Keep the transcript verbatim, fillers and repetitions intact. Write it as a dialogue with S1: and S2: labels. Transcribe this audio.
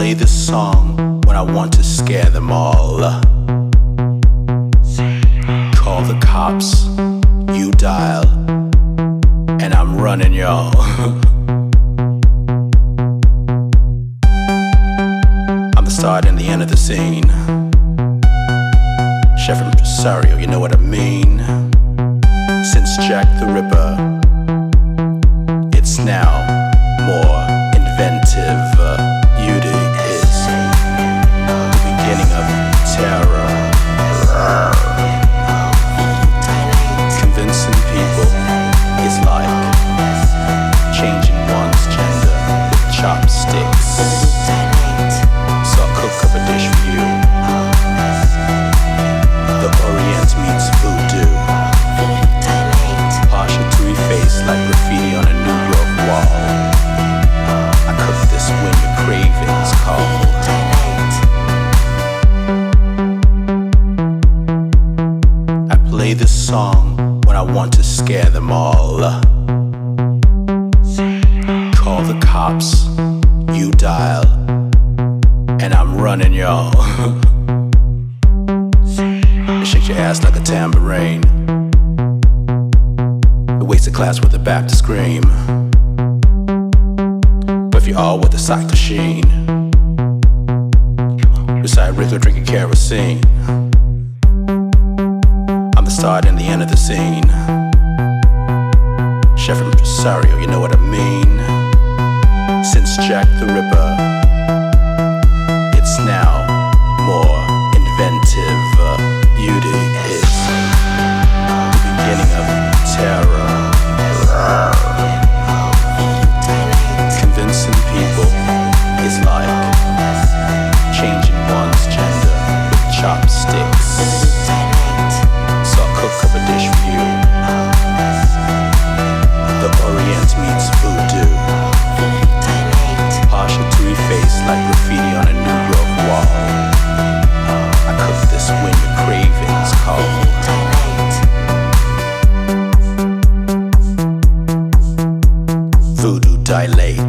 S1: play this song when I want to scare them all. Call the cops, you dial, and I'm running, y'all. I'm the start and the end of the scene. Chef impresario, you know what I mean. Since Jack the Ripper, it's now more inventive. Beauty is the beginning of terror. Convincing people is like changing one's gender with chopsticks. So I'll cook up a dish for you. The Orient meets voodoo. Partial to efface like graffiti on a New York wall. I cook this when your cravings call. I play this song when I want to scare them all. Call the cops, you dial, and I'm running, y'all. Shake your ass like a tambourine. The wasted class with a Baptist scream. But if you're all with the cycle sheen, beside Rickler drinking kerosene. I'm the start and the end of the scene. Chef impresario, you know what I mean. Since Jack the Ripper, it's now more inventive. Beauty is the beginning of terror. Convincing people is like changing one's gender with chopsticks. So I'll cook up a dish for you. The Orient meets voodoo. Partial to efface like graffiti on a New York wall. I cook this when your cravings call. Voodoo dilate.